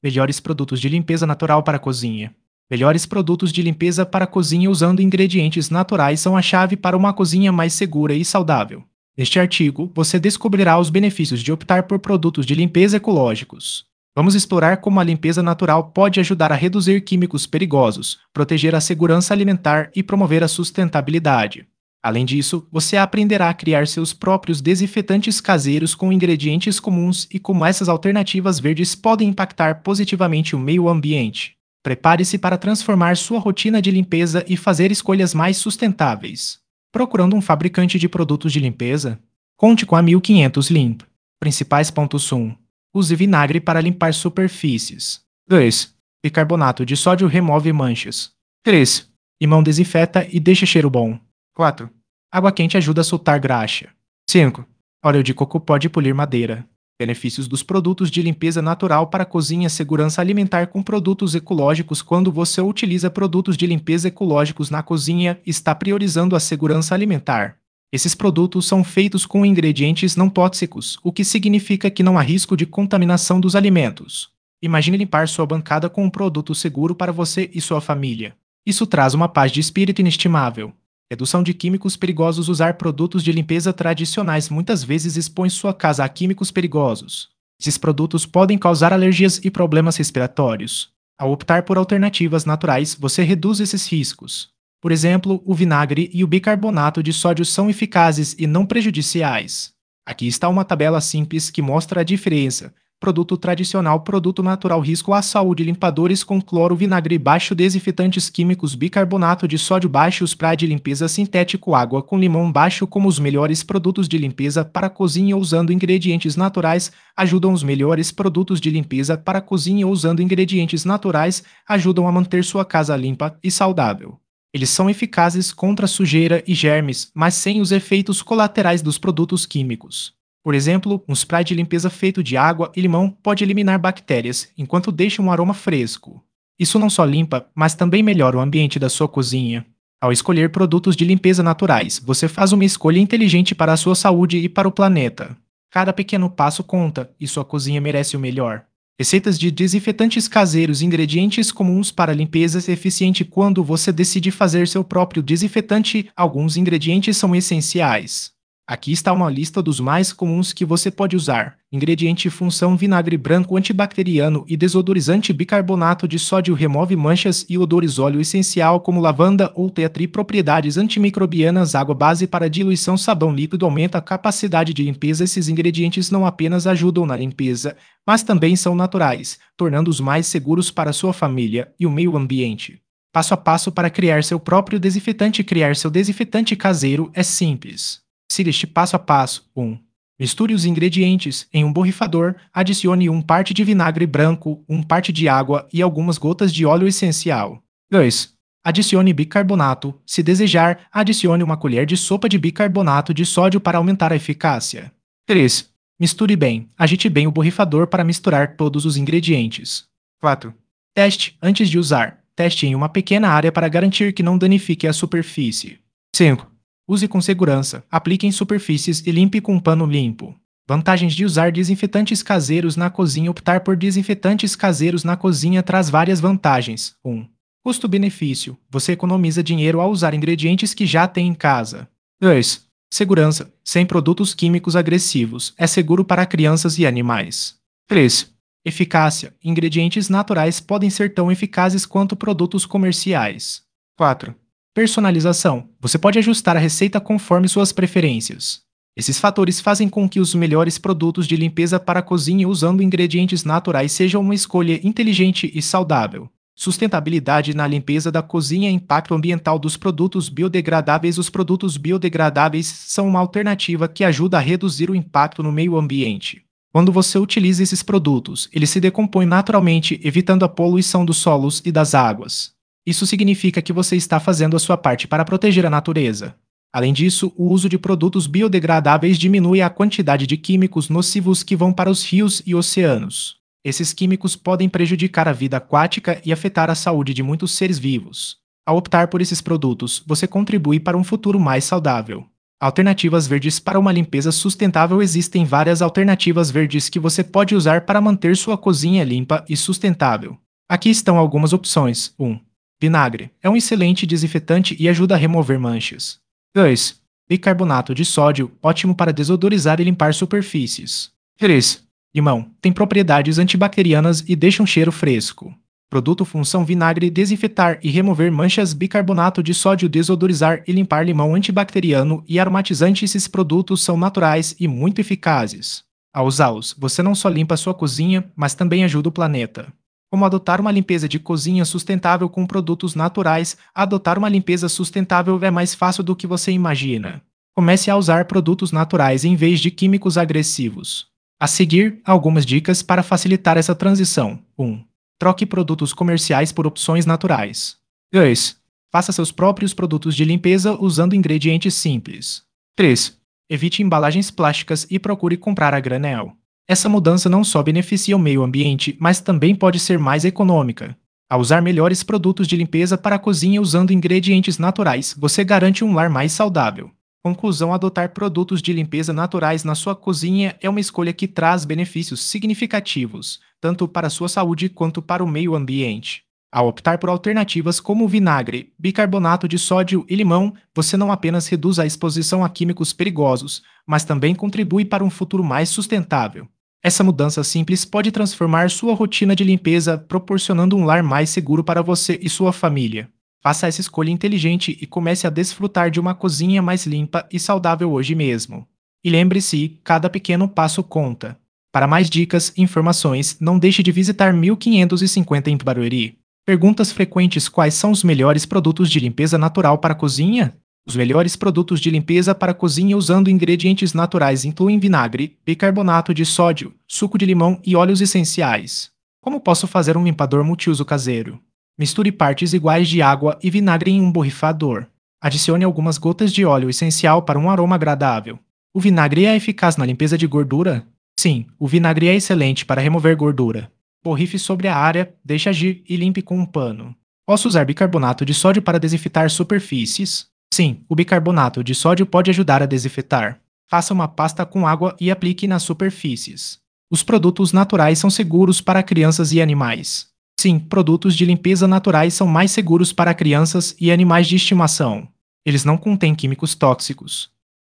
Melhores produtos de limpeza natural para a cozinha. Melhores produtos de limpeza para a cozinha usando ingredientes naturais são a chave para uma cozinha mais segura e saudável. Neste artigo, você descobrirá os benefícios de optar por produtos de limpeza ecológicos. Vamos explorar como a limpeza natural pode ajudar a reduzir químicos perigosos, proteger a segurança alimentar e promover a sustentabilidade. Além disso, você aprenderá a criar seus próprios desinfetantes caseiros com ingredientes comuns e como essas alternativas verdes podem impactar positivamente o meio ambiente. Prepare-se para transformar sua rotina de limpeza e fazer escolhas mais sustentáveis. Procurando um fabricante de produtos de limpeza? Conte com a 1500 Limp. Principais pontos 1. Use vinagre para limpar superfícies. 2. Bicarbonato de sódio remove manchas. 3. Limão desinfeta e deixa cheiro bom. 4. Água quente ajuda a soltar graxa. 5. Óleo de coco pode polir madeira. Benefícios dos produtos de limpeza natural para a cozinha. Segurança alimentar com produtos ecológicos. Quando você utiliza produtos de limpeza ecológicos na cozinha, está priorizando a segurança alimentar. Esses produtos são feitos com ingredientes não tóxicos, o que significa que não há risco de contaminação dos alimentos. Imagine limpar sua bancada com um produto seguro para você e sua família. Isso traz uma paz de espírito inestimável. Redução de químicos perigosos. Usar produtos de limpeza tradicionais muitas vezes expõe sua casa a químicos perigosos. Esses produtos podem causar alergias e problemas respiratórios. Ao optar por alternativas naturais, você reduz esses riscos. Por exemplo, o vinagre e o bicarbonato de sódio são eficazes e não prejudiciais. Aqui está uma tabela simples que mostra a diferença. Produto tradicional, produto natural, risco à saúde, limpadores com cloro, vinagre baixo, desinfetantes químicos, bicarbonato de sódio baixo, spray de limpeza sintético, água com limão baixo. Como os melhores produtos de limpeza para a cozinha usando ingredientes naturais ajudam. Os melhores produtos de limpeza para a cozinha usando ingredientes naturais ajudam a manter sua casa limpa e saudável. Eles são eficazes contra sujeira e germes, mas sem os efeitos colaterais dos produtos químicos. Por exemplo, um spray de limpeza feito de água e limão pode eliminar bactérias, enquanto deixa um aroma fresco. Isso não só limpa, mas também melhora o ambiente da sua cozinha. Ao escolher produtos de limpeza naturais, você faz uma escolha inteligente para a sua saúde e para o planeta. Cada pequeno passo conta, e sua cozinha merece o melhor. Receitas de desinfetantes caseiros. Ingredientes comuns para limpeza eficiente. Quando você decide fazer seu próprio desinfetante, alguns ingredientes são essenciais. Aqui está uma lista dos mais comuns que você pode usar. Ingrediente função: vinagre branco antibacteriano e desodorizante. Bicarbonato de sódio remove manchas e odores. Óleo essencial como lavanda ou tea tree. Propriedades antimicrobianas. Água base para diluição. Sabão líquido aumenta a capacidade de limpeza. Esses ingredientes não apenas ajudam na limpeza, mas também são naturais, tornando-os mais seguros para sua família e o meio ambiente. Passo a passo para criar seu próprio desinfetante. Criar seu desinfetante caseiro é simples. Siga este passo a passo. 1. Misture os ingredientes em um borrifador. Adicione 1 parte de vinagre branco, 1 parte de água e algumas gotas de óleo essencial. 2. Adicione bicarbonato. Se desejar, adicione 1 colher de sopa de bicarbonato de sódio para aumentar a eficácia. 3. Misture bem. Agite bem o borrifador para misturar todos os ingredientes. 4. Teste antes de usar. Teste em uma pequena área para garantir que não danifique a superfície. 5. Use com segurança. Aplique em superfícies e limpe com um pano limpo. Vantagens de usar desinfetantes caseiros na cozinha. Optar por desinfetantes caseiros na cozinha traz várias vantagens. 1. Custo-benefício. Você economiza dinheiro ao usar ingredientes que já tem em casa. 2. Segurança. Sem produtos químicos agressivos. É seguro para crianças e animais. 3. Eficácia. Ingredientes naturais podem ser tão eficazes quanto produtos comerciais. 4. Personalização. Você pode ajustar a receita conforme suas preferências. Esses fatores fazem com que os melhores produtos de limpeza para a cozinha usando ingredientes naturais sejam uma escolha inteligente e saudável. Sustentabilidade na limpeza da cozinha. Impacto ambiental dos produtos biodegradáveis. Os produtos biodegradáveis são uma alternativa que ajuda a reduzir o impacto no meio ambiente. Quando você utiliza esses produtos, eles se decompõem naturalmente, evitando a poluição dos solos e das águas. Isso significa que você está fazendo a sua parte para proteger a natureza. Além disso, o uso de produtos biodegradáveis diminui a quantidade de químicos nocivos que vão para os rios e oceanos. Esses químicos podem prejudicar a vida aquática e afetar a saúde de muitos seres vivos. Ao optar por esses produtos, você contribui para um futuro mais saudável. Alternativas verdes para uma limpeza sustentável. Existem várias alternativas verdes que você pode usar para manter sua cozinha limpa e sustentável. Aqui estão algumas opções. 1. Vinagre. É um excelente desinfetante e ajuda a remover manchas. 2. Bicarbonato de sódio. Ótimo para desodorizar e limpar superfícies. 3. Limão. Tem propriedades antibacterianas e deixa um cheiro fresco. Produto função vinagre desinfetar e remover manchas. Bicarbonato de sódio desodorizar e limpar. Limão antibacteriano e aromatizante. Esses produtos são naturais e muito eficazes. Ao usá-los, você não só limpa a sua cozinha, mas também ajuda o planeta. Como adotar uma limpeza de cozinha sustentável com produtos naturais? Adotar uma limpeza sustentável é mais fácil do que você imagina. Comece a usar produtos naturais em vez de químicos agressivos. A seguir, algumas dicas para facilitar essa transição. 1. Troque produtos comerciais por opções naturais. 2. Faça seus próprios produtos de limpeza usando ingredientes simples. 3. Evite embalagens plásticas e procure comprar a granel. Essa mudança não só beneficia o meio ambiente, mas também pode ser mais econômica. Ao usar melhores produtos de limpeza para a cozinha usando ingredientes naturais, você garante um lar mais saudável. Conclusão: adotar produtos de limpeza naturais na sua cozinha é uma escolha que traz benefícios significativos, tanto para a sua saúde quanto para o meio ambiente. Ao optar por alternativas como vinagre, bicarbonato de sódio e limão, você não apenas reduz a exposição a químicos perigosos, mas também contribui para um futuro mais sustentável. Essa mudança simples pode transformar sua rotina de limpeza, proporcionando um lar mais seguro para você e sua família. Faça essa escolha inteligente e comece a desfrutar de uma cozinha mais limpa e saudável hoje mesmo. E lembre-se, cada pequeno passo conta. Para mais dicas e informações, não deixe de visitar 1550 em Barueri. Perguntas frequentes: quais são os melhores produtos de limpeza natural para a cozinha? Os melhores produtos de limpeza para a cozinha usando ingredientes naturais incluem vinagre, bicarbonato de sódio, suco de limão e óleos essenciais. Como posso fazer um limpador multiuso caseiro? Misture partes iguais de água e vinagre em um borrifador. Adicione algumas gotas de óleo essencial para um aroma agradável. O vinagre é eficaz na limpeza de gordura? Sim, o vinagre é excelente para remover gordura. Borrife sobre a área, deixe agir e limpe com um pano. Posso usar bicarbonato de sódio para desinfetar superfícies? Sim, o bicarbonato de sódio pode ajudar a desinfetar. Faça uma pasta com água e aplique nas superfícies. Os produtos naturais são seguros para crianças e animais. Sim, produtos de limpeza naturais são mais seguros para crianças e animais de estimação. Eles não contêm químicos tóxicos.